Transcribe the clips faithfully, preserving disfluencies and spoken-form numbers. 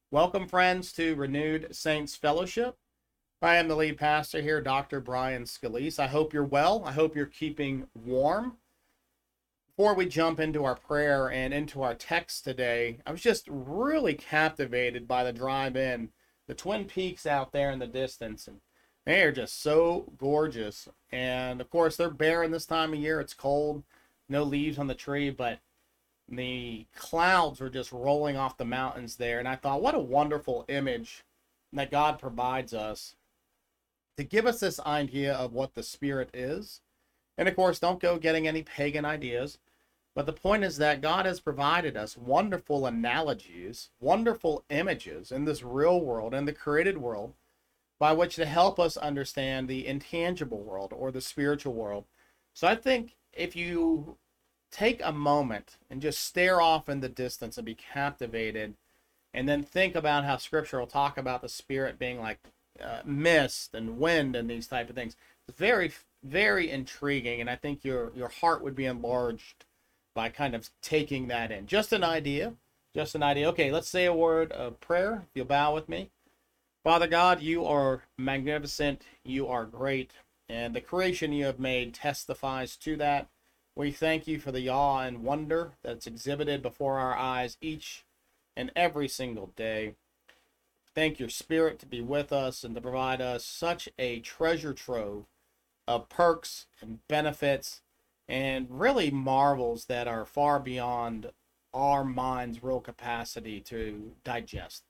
Welcome, friends, to Renewed Saints Fellowship. I am the lead pastor here, Doctor Brian Scalise. I hope you're well. I hope you're keeping warm. Before we jump into our prayer and into our text today, I was just really captivated by the drive-in, the Twin Peaks out there in the distance, and they are just so gorgeous. And of course, they're barren this time of year. It's cold, no leaves on the tree, but the clouds were just rolling off the mountains there. And I thought, what a wonderful image that God provides us to give us this idea of what the Spirit is. And of course, don't go getting any pagan ideas. But the point is that God has provided us wonderful analogies, wonderful images in this real world, in the created world, by which to help us understand the intangible world or the spiritual world. So I think if you take a moment and just stare off in the distance and be captivated, and then think about how Scripture will talk about the Spirit being like uh, mist and wind and these type of things. It's very, very intriguing, and I think your your heart would be enlarged by kind of taking that in. Just an idea, just an idea. Okay, let's say a word of prayer. If you'll bow with me. Father God, you are magnificent, you are great, and the creation you have made testifies to that. We thank you for the awe and wonder that's exhibited before our eyes each and every single day. Thank your Spirit to be with us and to provide us such a treasure trove of perks and benefits and really marvels that are far beyond our mind's real capacity to digest.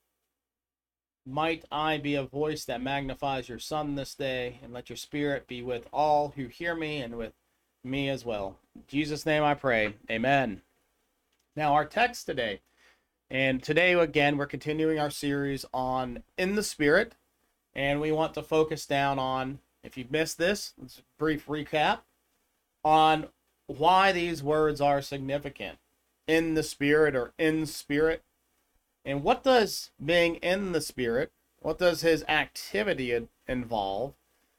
Might I be a voice that magnifies your Son this day, and let your Spirit be with all who hear me and with me as well. In Jesus' name I pray. Amen. Now, our text today, and today again, we're continuing our series on In the Spirit, and we want to focus down on, if you've missed this, it's a brief recap on why these words are significant. In the Spirit or in spirit. And what does being in the Spirit, what does his activity involve?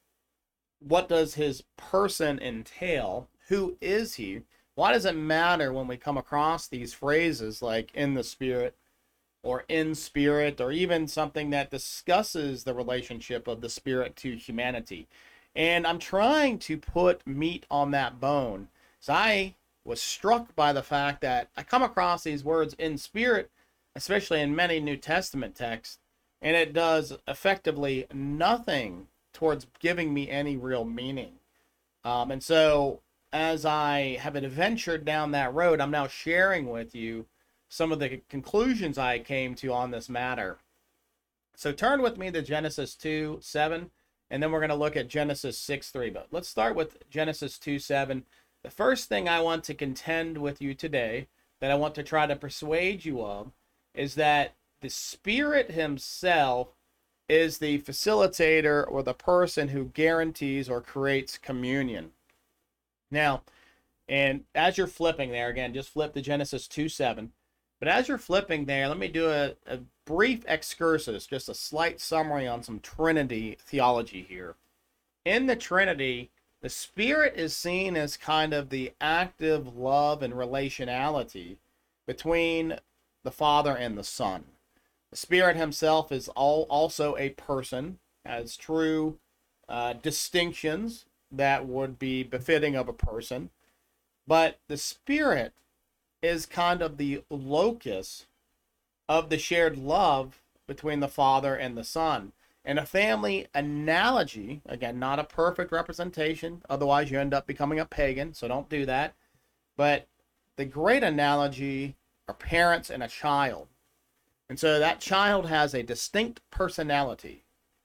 What does his person entail? Who is he? Why does it matter when we come across these phrases like in the Spirit or in spirit, or even something that discusses the relationship of the Spirit to humanity? And I'm trying to put meat on that bone. So I was struck by the fact that I come across these words in spirit, especially in many New Testament texts, and it does effectively nothing towards giving me any real meaning. Um, and so as I have adventured down that road, I'm now sharing with you some of the conclusions I came to on this matter. So turn with me to Genesis two seven, and then we're going to look at Genesis six three. But let's start with Genesis two seven. The first thing I want to contend with you today, that I want to try to persuade you of, is that the Spirit himself is the facilitator or the person who guarantees or creates communion. Now, and as you're flipping there, again, just flip to Genesis two seven. But as you're flipping there, let me do a, a brief excursus, just a slight summary on some Trinity theology here. In the Trinity, the Spirit is seen as kind of the active love and relationality between the Father and the Son. The Spirit himself is all, also a person, has true uh, distinctions that would be befitting of a person. But the Spirit is kind of the locus of the shared love between the Father and the Son. And a family analogy, again, not a perfect representation, otherwise you end up becoming a pagan, so don't do that. But the great analogy are parents and a child. And so that child has a distinct personality.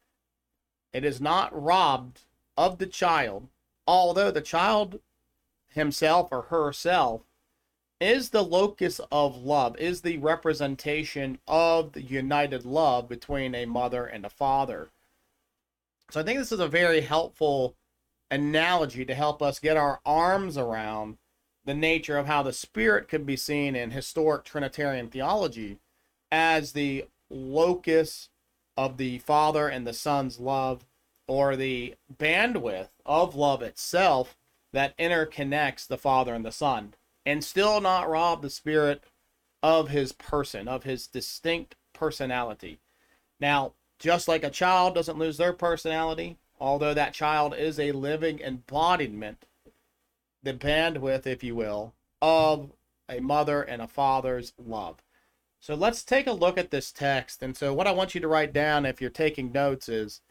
It is not robbed of the child, although the child himself or herself is the locus of love, is the representation of the united love between a mother and a father. So I think this is a very helpful analogy to help us get our arms around the nature of how the Spirit could be seen in historic Trinitarian theology as the locus of the Father and the Son's love, or the bandwidth of love itself that interconnects the Father and the Son, and still not rob the Spirit of his person, of his distinct personality. Now, just like a child doesn't lose their personality, although that child is a living embodiment, the bandwidth, if you will, of a mother and a father's love. So let's take a look at this text. And so what I want you to write down if you're taking notes is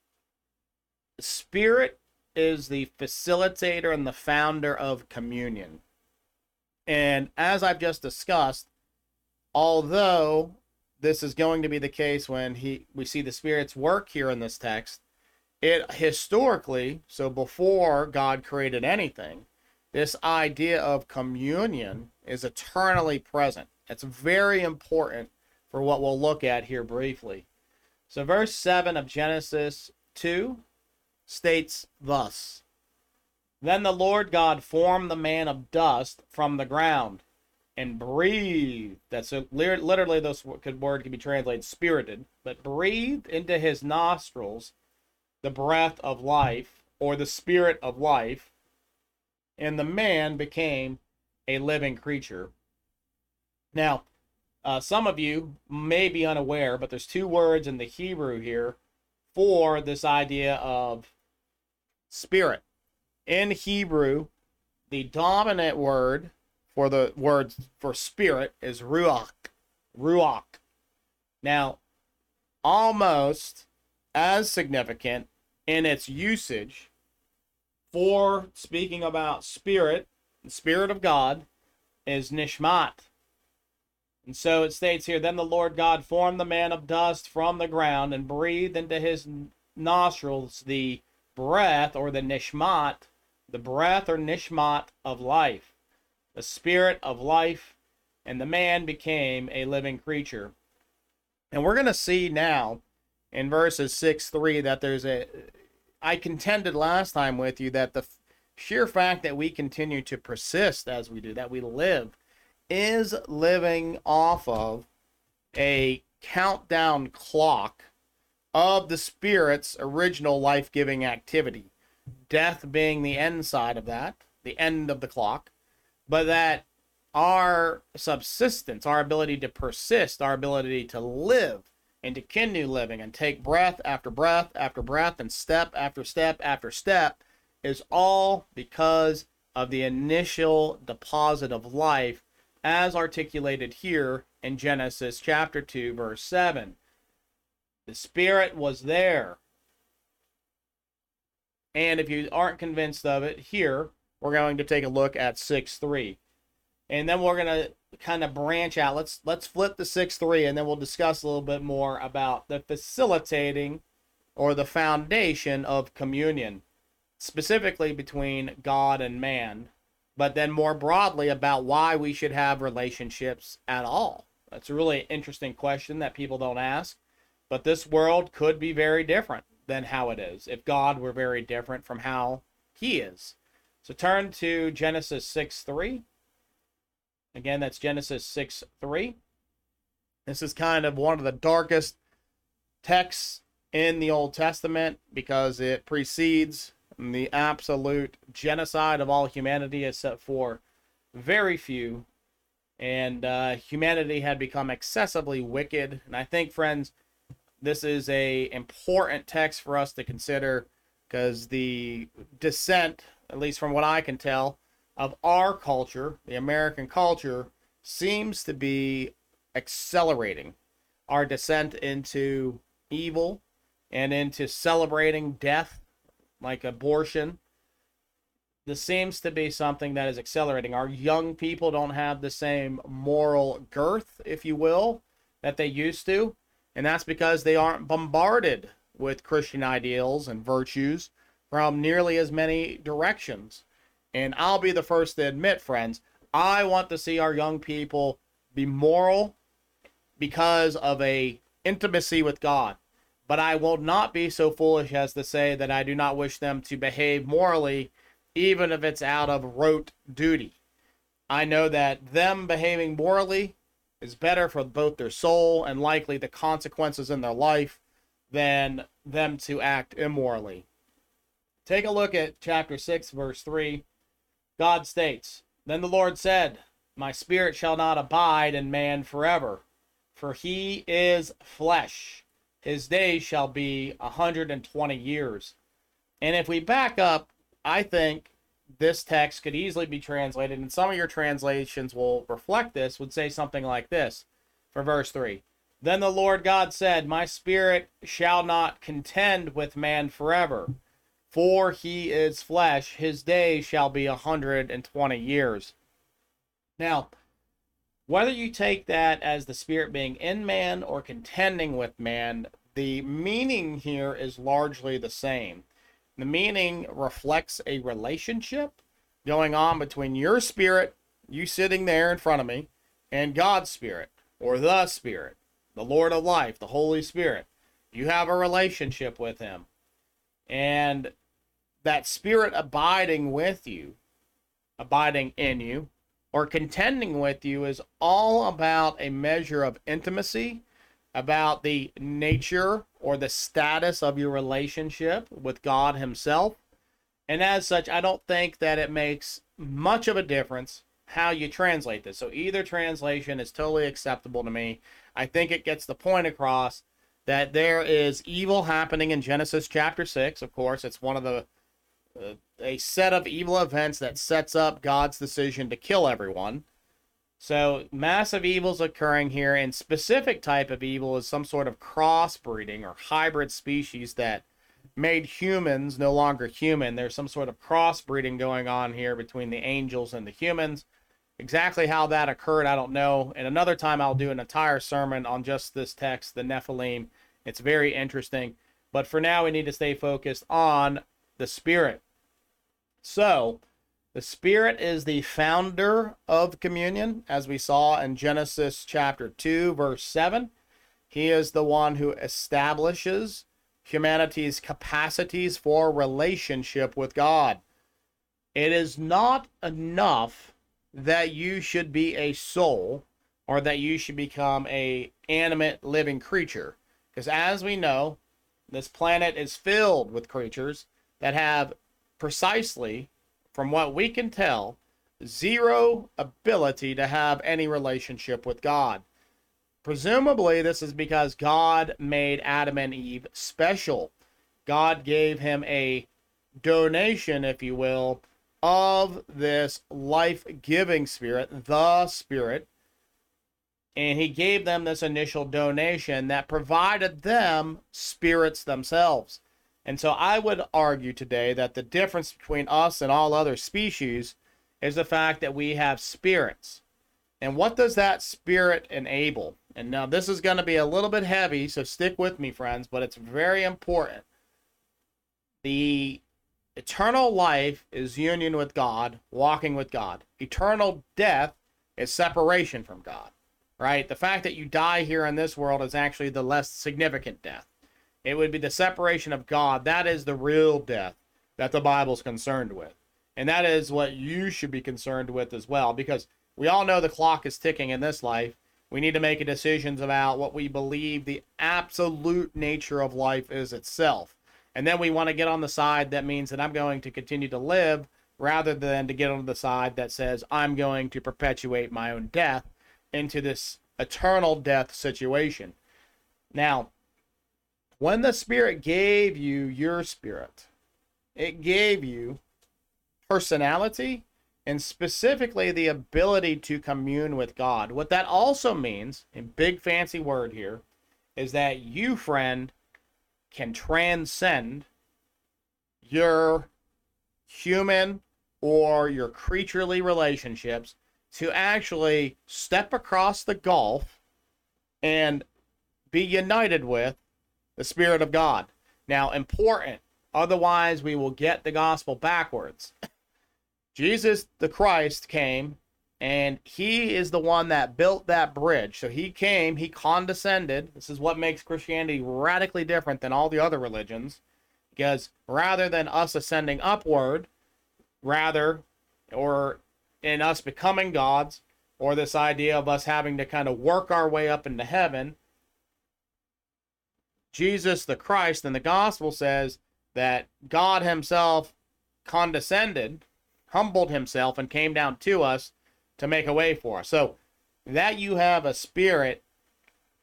Spirit is the facilitator and the founder of communion. And as I've just discussed, although this is going to be the case when he we see the Spirit's work here in this text, it historically, so before God created anything, this idea of communion is eternally present. It's very important for what we'll look at here briefly. So verse seven of Genesis two states thus: Then the Lord God formed the man of dust from the ground and breathed. That's a, literally this word can be translated spirited, but breathed into his nostrils the breath of life, or the spirit of life, and the man became a living creature. Now, uh, some of you may be unaware, but there's two words in the Hebrew here for this idea of spirit. In Hebrew, the dominant word for the word for spirit is ruach. Ruach. Now, almost as significant in its usage for speaking about spirit, the Spirit of God, is nishmat. And so it states here, Then the Lord God formed the man of dust from the ground and breathed into his nostrils the breath, or the nishmat, the breath or nishmat of life, the spirit of life, and the man became a living creature. And we're going to see now in verses six three that there's a, I contended last time with you that the sheer fact that we continue to persist as we do, that we live, is living off of a countdown clock of the Spirit's original life-giving activity. Death being the end side of that, the end of the clock, but that our subsistence, our ability to persist, our ability to live and to continue living and take breath after breath after breath and step after step after step is all because of the initial deposit of life as articulated here in Genesis chapter two, verse seven. The Spirit was there. And if you aren't convinced of it, here, we're going to take a look at six three. And then we're going to kind of branch out. Let's let's flip to six three, and then we'll discuss a little bit more about the facilitating or the foundation of communion, specifically between God and man, but then more broadly about why we should have relationships at all. That's a really interesting question that people don't ask, but this world could be very different than how it is if God were very different from how he is. So turn to Genesis six three. Again, that's Genesis six three. This is kind of one of the darkest texts in the Old Testament because it precedes the absolute genocide of all humanity except for very few. And uh, humanity had become excessively wicked. And I think, friends, this is a important text for us to consider because the descent, at least from what I can tell, of our culture, the American culture, seems to be accelerating. Our descent into evil and into celebrating death, like abortion. This seems to be something that is accelerating. Our young people don't have the same moral girth, if you will, that they used to. And that's because they aren't bombarded with Christian ideals and virtues from nearly as many directions. And I'll be the first to admit, friends, I want to see our young people be moral because of a intimacy with God. But I will not be so foolish as to say that I do not wish them to behave morally, even if it's out of rote duty. I know that them behaving morally is better for both their soul and likely the consequences in their life than them to act immorally. Take a look at chapter six, verse three. God states, Then the Lord said, My spirit shall not abide in man forever, For he is flesh. His days shall be a hundred and twenty years. And if we back up, I think this text could easily be translated, and some of your translations will reflect this, would say something like this for verse three. Then the Lord God said, my spirit shall not contend with man forever, for he is flesh. His days shall be a hundred and twenty years. Now, whether you take that as the spirit being in man or contending with man, the meaning here is largely the same. The meaning reflects a relationship going on between your spirit, you sitting there in front of me, and God's spirit, or the Spirit, the Lord of life, the Holy Spirit. You have a relationship with him. And that spirit abiding with you, abiding in you, or contending with you is all about a measure of intimacy, about the nature or the status of your relationship with God himself. And as such, I don't think that it makes much of a difference how you translate this. So either translation is totally acceptable to me. I think it gets the point across that there is evil happening in Genesis chapter six. Of course, it's one of the uh, a set of evil events that sets up God's decision to kill everyone. So massive evils occurring here, and specific type of evil is some sort of crossbreeding or hybrid species that made humans no longer human. There's some sort of crossbreeding going on here between the angels and the humans. Exactly how that occurred, I don't know. And another time I'll do an entire sermon on just this text, the Nephilim. It's very interesting. But for now, we need to stay focused on the Spirit. So, the Spirit is the founder of communion, as we saw in Genesis chapter two, verse seven. He is the one who establishes humanity's capacities for relationship with God. It is not enough that you should be a soul or that you should become a animate living creature. Because as we know, this planet is filled with creatures that have precisely, from what we can tell, zero ability to have any relationship with God. Presumably, this is because God made Adam and Eve special. God gave him a donation, if you will, of this life-giving spirit, the Spirit. And he gave them this initial donation that provided them spirits themselves. And so I would argue today that the difference between us and all other species is the fact that we have spirits. And what does that spirit enable? And now this is going to be a little bit heavy, so stick with me, friends, but it's very important. The eternal life is union with God, walking with God. Eternal death is separation from God, right? The fact that you die here in this world is actually the less significant death. It would be the separation of God. That is the real death that the Bible's concerned with. And that is what you should be concerned with as well, because we all know the clock is ticking in this life. We need to make decisions about what we believe the absolute nature of life is itself. And then we want to get on the side that means that I'm going to continue to live rather than to get on the side that says I'm going to perpetuate my own death into this eternal death situation. Now, when the Spirit gave you your spirit, it gave you personality and specifically the ability to commune with God. What that also means, in big fancy word here, is that you, friend, can transcend your human or your creaturely relationships to actually step across the gulf and be united with the Spirit of God. Now, important, otherwise we will get the gospel backwards. Jesus the Christ came, and he is the one that built that bridge. So he came, he condescended. This is what makes Christianity radically different than all the other religions, because rather than us ascending upward, rather, or in us becoming gods, or this idea of us having to kind of work our way up into heaven, Jesus the Christ in the gospel says that God himself condescended, humbled himself, and came down to us to make a way for us. So that you have a spirit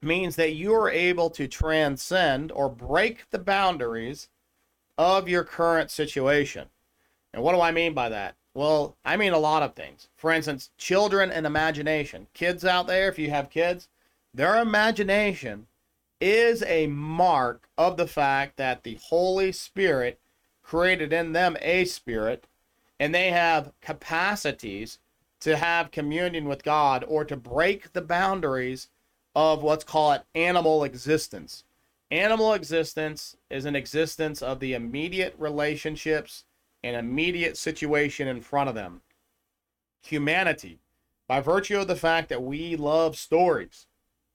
means that you are able to transcend or break the boundaries of your current situation. And what do I mean by that? Well, I mean a lot of things. For instance, children and imagination. Kids out there, if you have kids, their imagination is a mark of the fact that the Holy Spirit created in them a spirit, and they have capacities to have communion with God or to break the boundaries of what's called animal existence. Animal existence is an existence of the immediate relationships and immediate situation in front of them. Humanity, by virtue of the fact that we love stories,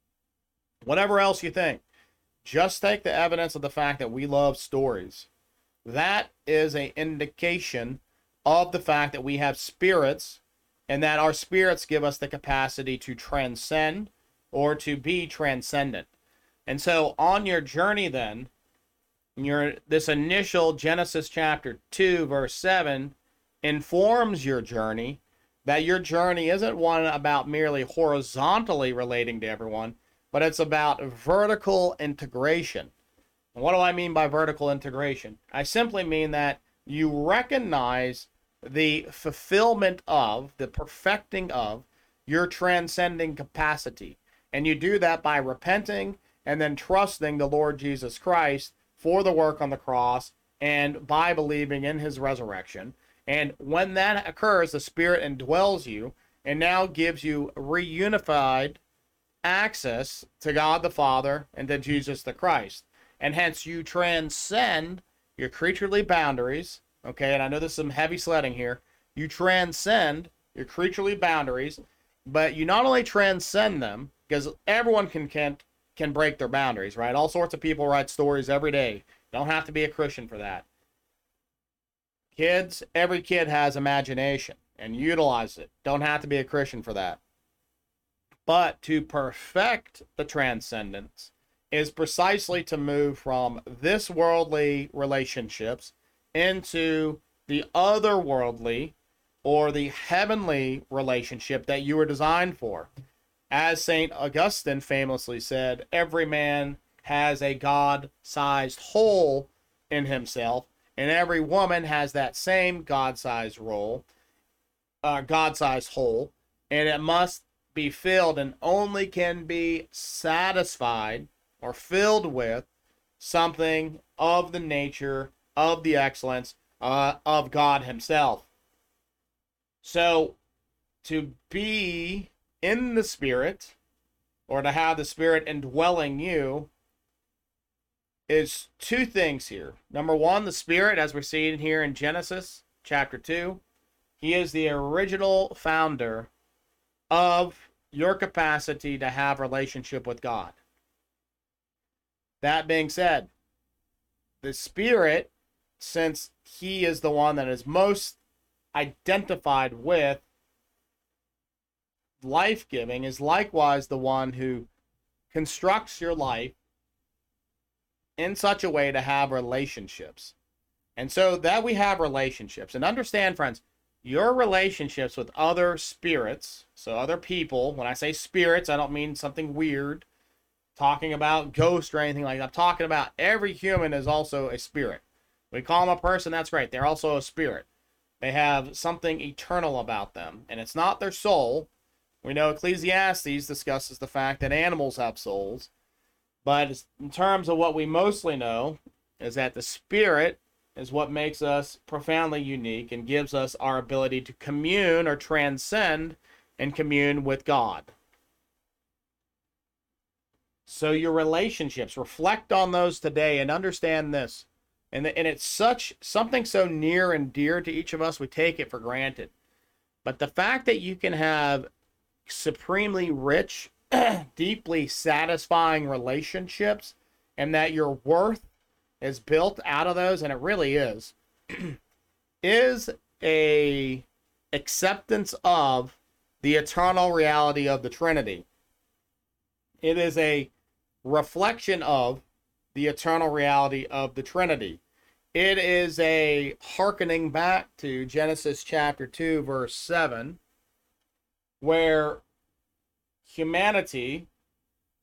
whatever else you think, just take the evidence of the fact that we love stories. That is an indication of the fact that we have spirits, and that our spirits give us the capacity to transcend or to be transcendent. And so on your journey then, your this initial Genesis chapter two verse seven informs your journey, that your journey isn't one about merely horizontally relating to everyone, but it's about vertical integration. And what do I mean by vertical integration? I simply mean that you recognize the fulfillment of, the perfecting of your transcending capacity. And you do that by repenting and then trusting the Lord Jesus Christ for the work on the cross and by believing in his resurrection. And when that occurs, the Spirit indwells you and now gives you reunified access to God the Father and to Jesus the Christ. And hence you transcend your creaturely boundaries. Okay, and I know there's some heavy sledding here. You transcend your creaturely boundaries, but you not only transcend them, because everyone can, can can break their boundaries, right? All sorts of people write stories every day. Don't have to be a Christian for that. Kids, every kid has imagination and utilize it. Don't have to be a Christian for that. But to perfect the transcendence is precisely to move from this worldly relationships into the otherworldly or the heavenly relationship that you were designed for. As Saint Augustine famously said, every man has a God-sized hole in himself, and every woman has that same God-sized role, uh, God-sized hole, and it must be filled and only can be satisfied or filled with something of the nature of the excellence uh, of God himself. So to be in the Spirit, or to have the Spirit indwelling you, is two things here. Number one, the Spirit, as we're seeing here in Genesis chapter two, he is the original founder of your capacity to have relationship with God. That being said, the Spirit, since he is the one that is most identified with life-giving, is likewise the one who constructs your life in such a way to have relationships. And so that we have relationships. And understand, friends, your relationships with other spirits, so other people, when I say spirits, I don't mean something weird, talking about ghosts or anything like that. I'm talking about every human is also a spirit. We call them a person, that's great. They're also a spirit. They have something eternal about them, and it's not their soul. We know Ecclesiastes discusses the fact that animals have souls, but in terms of what we mostly know is that the Spirit is what makes us profoundly unique and gives us our ability to commune or transcend and commune with God. So your relationships, reflect on those today and understand this. And, and it's such something so near and dear to each of us, we take it for granted. But the fact that you can have supremely rich, deeply satisfying relationships, and that your worth is built out of those, and it really is, is a acceptance of the eternal reality of the Trinity. It is a reflection of the eternal reality of the Trinity. It is a hearkening back to Genesis chapter two, verse seven, where humanity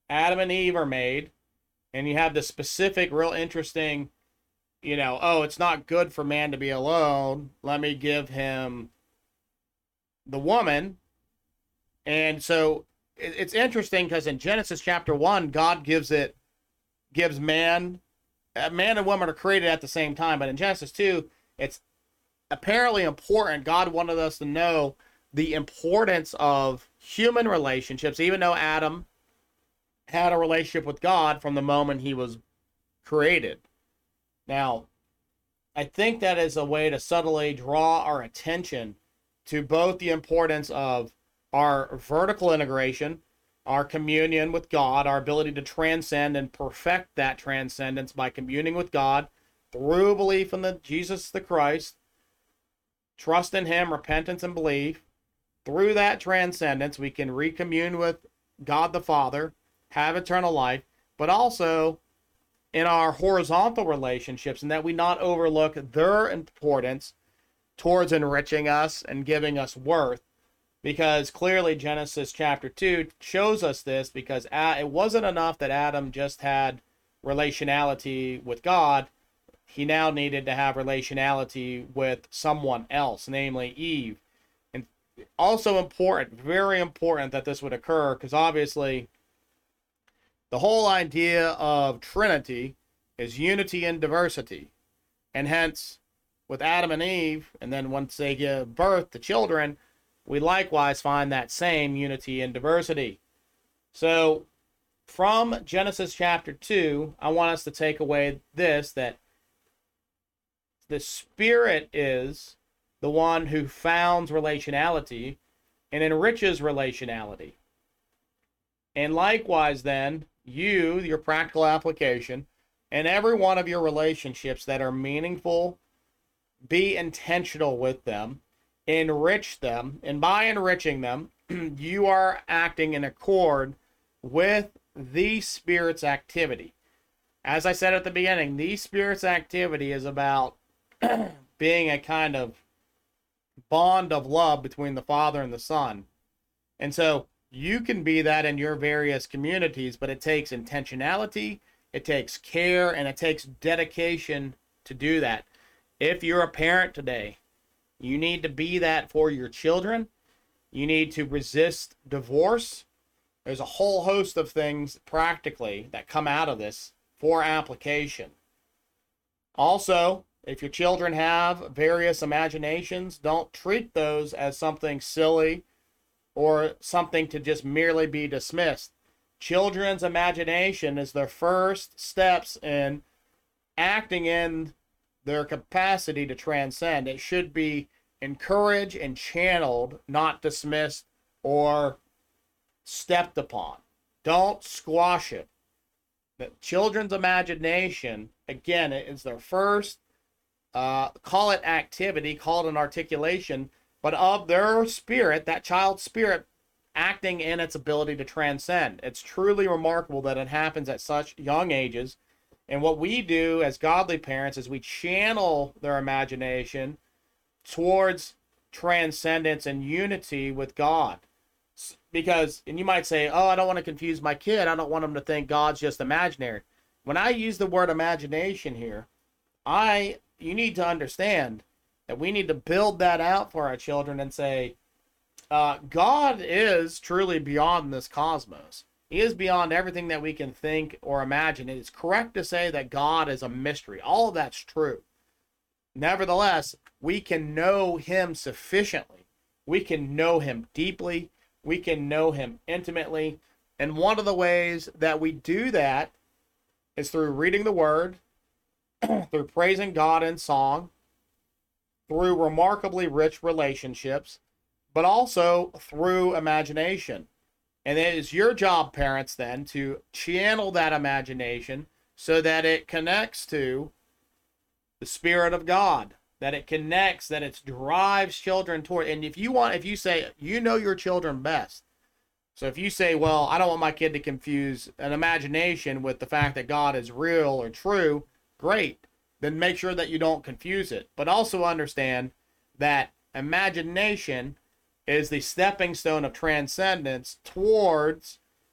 Adam and Eve are made, and you have the specific, real interesting, you know, oh, it's not good for man to be alone. Let me give him the woman. And so it's interesting because in Genesis chapter one, God gives it, gives man, man and woman are created at the same time. But in Genesis two, it's apparently important. God wanted us to know the importance of human relationships, even though Adam had a relationship with God from the moment he was created. Now, I think that is a way to subtly draw our attention to both the importance of our vertical integration, our communion with God, our ability to transcend and perfect that transcendence by communing with God through belief in the Jesus the Christ, trust in him, repentance and belief. Through that transcendence, we can recommune with God the Father, have eternal life, but also in our horizontal relationships, and that we not overlook their importance towards enriching us and giving us worth. Because clearly Genesis chapter two shows us this, because it wasn't enough that Adam just had relationality with God. He now needed to have relationality with someone else, namely Eve. And also important, very important that this would occur, because obviously the whole idea of Trinity is unity and diversity. And hence, with Adam and Eve, and then once they give birth to children, we likewise find that same unity and diversity. So, from Genesis chapter two, I want us to take away this, that the Spirit is the one who founds relationality and enriches relationality. And likewise then, you, your practical application, and every one of your relationships that are meaningful, be intentional with them, enrich them, and by enriching them, you are acting in accord with the Spirit's activity. As I said at the beginning, the Spirit's activity is about being a kind of bond of love between the Father and the Son. And so you can be that in your various communities, but it takes intentionality, it takes care, and it takes dedication to do that. If you're a parent today, you need to be that for your children. You need to resist divorce. There's a whole host of things practically that come out of this for application. Also, if your children have various imaginations, don't treat those as something silly or something to just merely be dismissed. Children's imagination is their first steps in acting in their capacity to transcend. It should be encouraged and channeled, not dismissed or stepped upon. Don't squash it. The children's imagination, again, is their first, uh, call it activity, call it an articulation, but of their spirit, that child's spirit, acting in its ability to transcend. It's truly remarkable that it happens at such young ages. And what we do as godly parents is we channel their imagination towards transcendence and unity with God. Because, and you might say, oh, I don't want to confuse my kid. I don't want them to think God's just imaginary. When I use the word imagination here, I, you need to understand that we need to build that out for our children and say, uh, God is truly beyond this cosmos. He is beyond everything that we can think or imagine. It is correct to say that God is a mystery. All of that's true. Nevertheless, we can know him sufficiently. We can know him deeply. We can know him intimately. And one of the ways that we do that is through reading the word, through praising God in song, through remarkably rich relationships, but also through imagination. And it is your job, parents, then, to channel that imagination so that it connects to the Spirit of God, that it connects, that it drives children toward. And if you want, if you say, you know your children best. So if you say, well, I don't want my kid to confuse an imagination with the fact that God is real or true, great. Then make sure that you don't confuse it. But also understand that imagination is the stepping stone of transcendence towards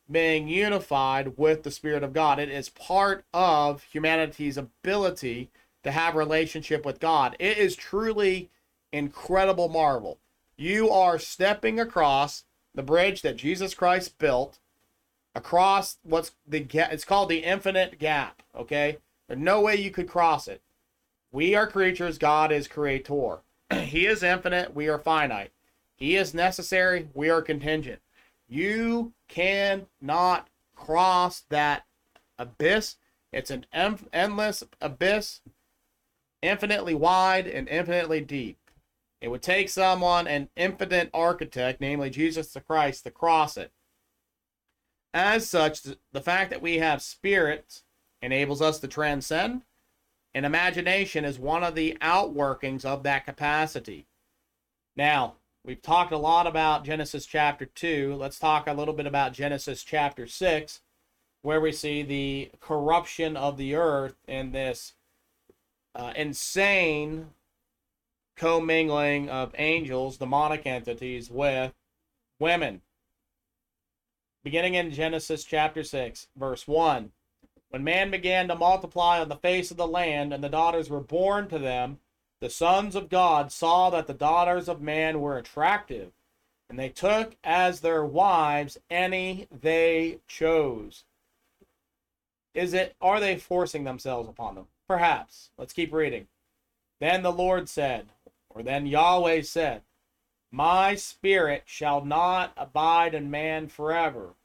being unified with the Spirit of God. It is part of humanity's ability to have a relationship with God. It is truly incredible marvel. You are stepping across the bridge that Jesus Christ built, across what's the gap. It's called the infinite gap, okay? There's no way you could cross it. We are creatures, God is creator. He is infinite, we are finite. He is necessary, we are contingent. You cannot cross that abyss. It's an em- endless abyss, infinitely wide and infinitely deep. It would take someone, an infinite architect, namely Jesus the Christ, to cross it. As such, the fact that we have spirit enables us to transcend, and imagination is one of the outworkings of that capacity. Now, we've talked a lot about Genesis chapter two. Let's talk a little bit about Genesis chapter six, where we see the corruption of the earth and this uh, insane commingling of angels, demonic entities, with women. Beginning in Genesis chapter six, verse one. When man began to multiply on the face of the land, and the daughters were born to them, the sons of God saw that the daughters of man were attractive, and they took as their wives any they chose. Is it, are they forcing themselves upon them? Perhaps. Let's keep reading. Then the Lord said, or then Yahweh said, my spirit shall not abide in man forever,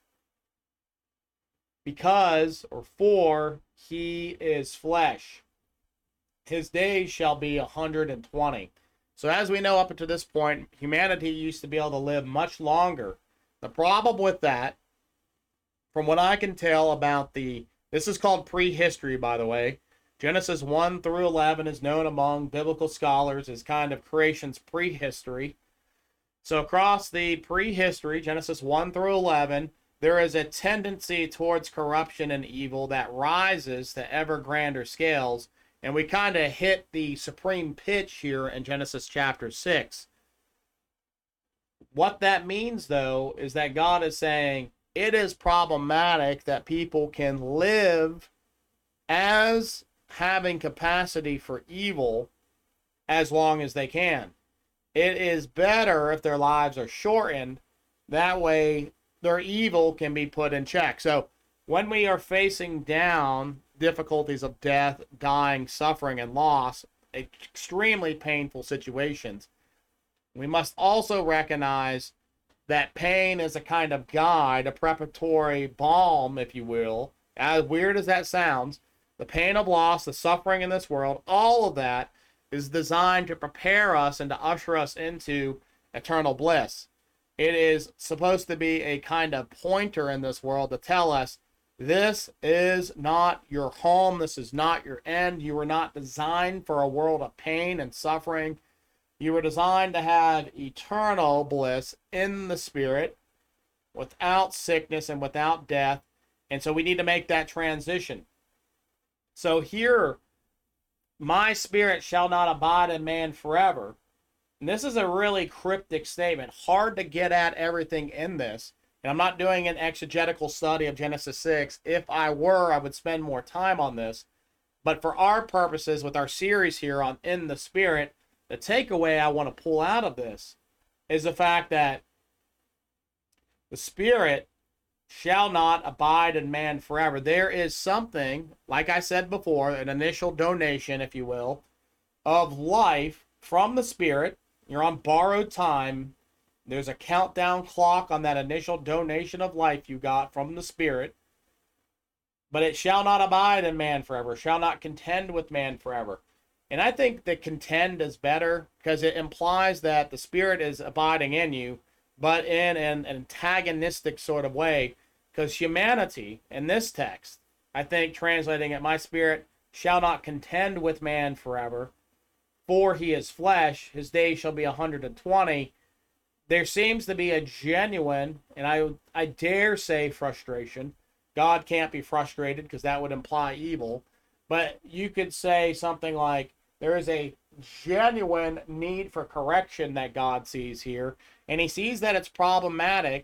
because, or for, he is flesh. His days shall be a hundred and twenty. So as we know, up until this point, humanity used to be able to live much longer. The problem with that, from what I can tell about the, this is called prehistory, by the way. Genesis one through eleven is known among biblical scholars as kind of creation's prehistory. So across the prehistory, Genesis one through eleven, there is a tendency towards corruption and evil that rises to ever grander scales. And we kind of hit the supreme pitch here in Genesis chapter six. What that means, though, is that God is saying it is problematic that people can live as having capacity for evil as long as they can. It is better if their lives are shortened. That way, their evil can be put in check. So when we are facing down difficulties of death, dying, suffering, and loss, extremely painful situations, we must also recognize that pain is a kind of guide, a preparatory balm, if you will. As weird as that sounds, the pain of loss, the suffering in this world, all of that is designed to prepare us and to usher us into eternal bliss. It is supposed to be a kind of pointer in this world to tell us this is not your home. This is not your end. You were not designed for a world of pain and suffering. You were designed to have eternal bliss in the spirit without sickness and without death. And so we need to make that transition. So here, my spirit shall not abide in man forever. And this is a really cryptic statement, hard to get at everything in this. And I'm not doing an exegetical study of Genesis six. If I were, I would spend more time on this. But for our purposes, with our series here on In the Spirit, the takeaway I want to pull out of this is the fact that the Spirit shall not abide in man forever. There is something, like I said before, an initial donation, if you will, of life from the Spirit. You're on borrowed time. There's a countdown clock on that initial donation of life you got from the Spirit. But it shall not abide in man forever, shall not contend with man forever. And I think that contend is better because it implies that the Spirit is abiding in you, but in an antagonistic sort of way. Because humanity, in this text, I think translating it, my spirit shall not contend with man forever, for he is flesh, his days shall be a hundred and twenty. There seems to be a genuine, and I, I dare say frustration. God can't be frustrated because that would imply evil. But you could say something like, there is a genuine need for correction that God sees here, and he sees that it's problematic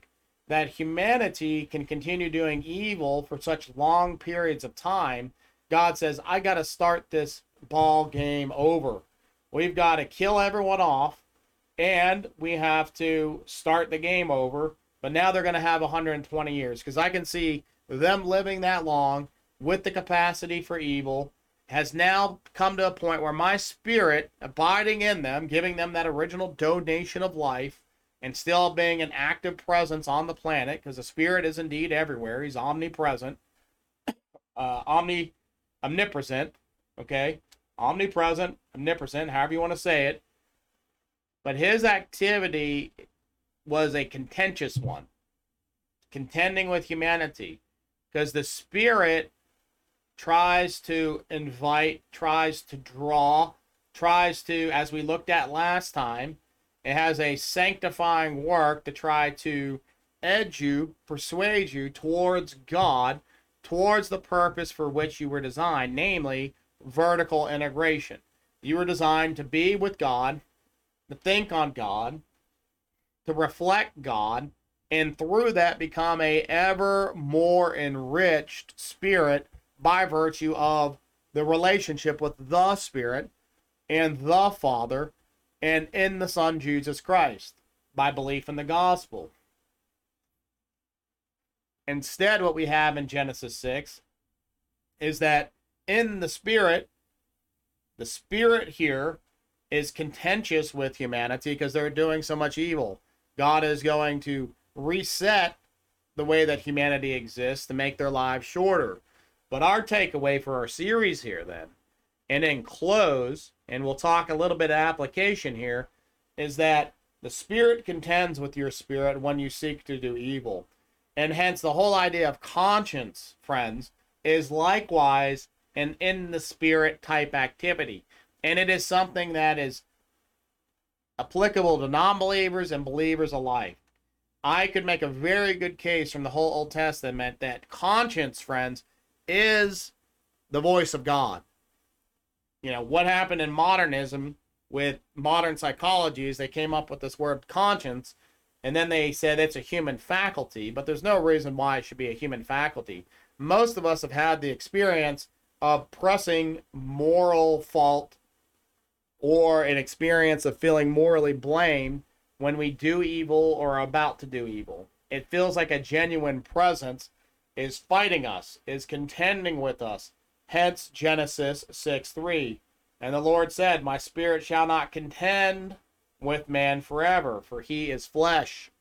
that humanity can continue doing evil for such long periods of time, God says, I got to start this ball game over. We've got to kill everyone off, and we have to start the game over. But now they're going to have one hundred twenty years, because I can see them living that long with the capacity for evil has now come to a point where my spirit abiding in them, giving them that original donation of life, and still being an active presence on the planet, because the spirit is indeed everywhere. He's omnipresent, uh, omni, omnipresent, okay? Omnipresent, omnipresent, however you want to say it. But his activity was a contentious one, contending with humanity, because the spirit tries to invite, tries to draw, tries to, as we looked at last time, it has a sanctifying work to try to edge you, persuade you towards God, towards the purpose for which you were designed, namely vertical integration. You were designed to be with God, to think on God, to reflect God, and through that become a ever more enriched spirit by virtue of the relationship with the Spirit and the Father and in the Son Jesus Christ by belief in the gospel. Instead, what we have in Genesis six is that in the Spirit, the Spirit here is contentious with humanity because they're doing so much evil. God is going to reset the way that humanity exists to make their lives shorter. But our takeaway for our series here then, and then close, and we'll talk a little bit of application here, is that the Spirit contends with your spirit when you seek to do evil. And hence the whole idea of conscience, friends, is likewise an in the Spirit type activity. And it is something that is applicable to non-believers and believers alike. I could make a very good case from the whole Old Testament that conscience, friends, is the voice of God. You know, what happened in modernism with modern psychology is they came up with this word conscience, and then they said it's a human faculty, but there's no reason why it should be a human faculty. Most of us have had the experience of pressing moral fault or an experience of feeling morally blamed when we do evil or are about to do evil. It feels like a genuine presence is fighting us, is contending with us. Hence Genesis six three. And the Lord said, my spirit shall not contend with man forever, for he is flesh.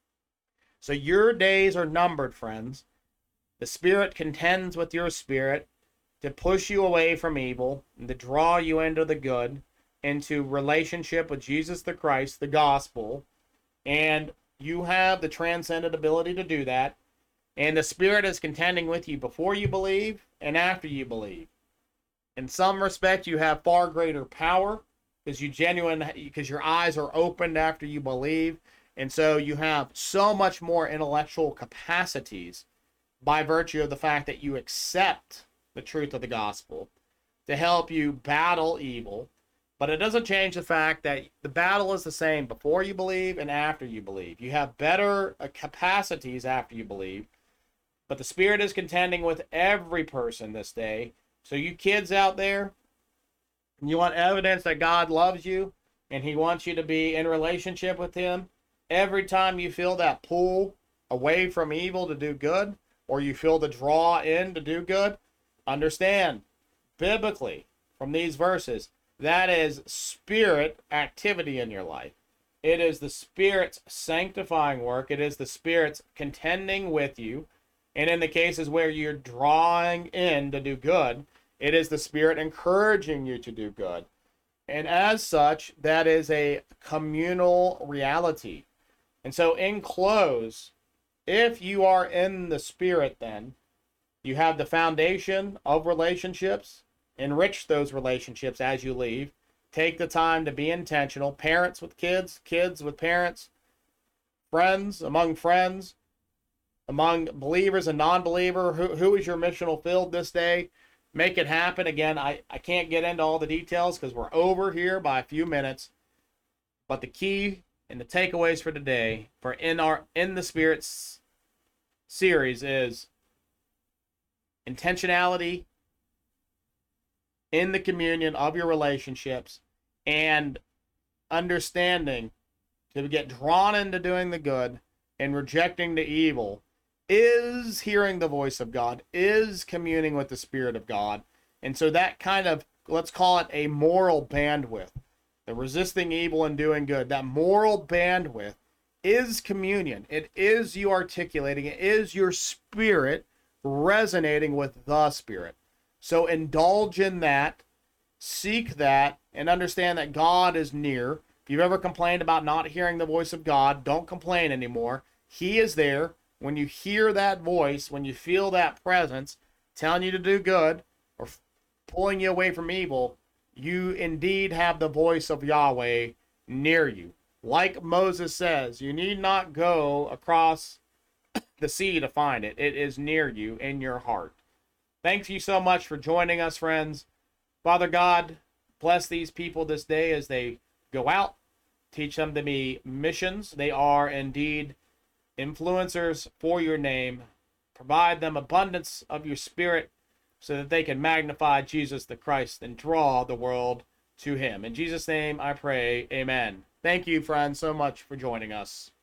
So your days are numbered, friends. The Spirit contends with your spirit to push you away from evil and to draw you into the good, into relationship with Jesus the Christ, the gospel. And you have the transcendent ability to do that. And the Spirit is contending with you before you believe and after you believe. In some respect, you have far greater power because you genuine because your eyes are opened after you believe. And so you have so much more intellectual capacities by virtue of the fact that you accept the truth of the gospel to help you battle evil. But it doesn't change the fact that the battle is the same before you believe and after you believe. You have better capacities after you believe. But the Spirit is contending with every person this day. So you kids out there, you want evidence that God loves you and he wants you to be in relationship with him. Every time you feel that pull away from evil to do good, or you feel the draw in to do good, understand, biblically, from these verses, that is Spirit activity in your life. It is the Spirit's sanctifying work. It is the Spirit's contending with you. And in the cases where you're drawing in to do good, it is the Spirit encouraging you to do good. And as such, that is a communal reality. And so in close, if you are in the Spirit, then you have the foundation of relationships. Enrich those relationships as you leave. Take the time to be intentional. Parents with kids, kids with parents, friends among friends, among believers and non-believer. Who, who is your missional field this day? Make it happen. Again, I, I can't get into all the details because we're over here by a few minutes. But the key And the takeaways for today, for in our in the Spirit's series, is intentionality in the communion of your relationships, and understanding to get drawn into doing the good and rejecting the evil is hearing the voice of God, is communing with the Spirit of God. And so that kind of, let's call it a moral bandwidth, the resisting evil and doing good, that moral bandwidth is communion. It is you articulating, it is your spirit resonating with the Spirit. So indulge in that, seek that, and understand that God is near. If you've ever complained about not hearing the voice of God, don't complain anymore. He is there. When you hear that voice, when you feel that presence telling you to do good or pulling you away from evil, you indeed have the voice of Yahweh near you. Like Moses says, you need not go across the sea to find it. It is near you in your heart. Thank you so much for joining us, friends. Father God, bless these people this day as they go out. Teach them to be missions. They are indeed influencers for your name. Provide them abundance of your Spirit so that they can magnify Jesus the Christ and draw the world to him. In Jesus' name I pray, amen. Thank you, friends, so much for joining us.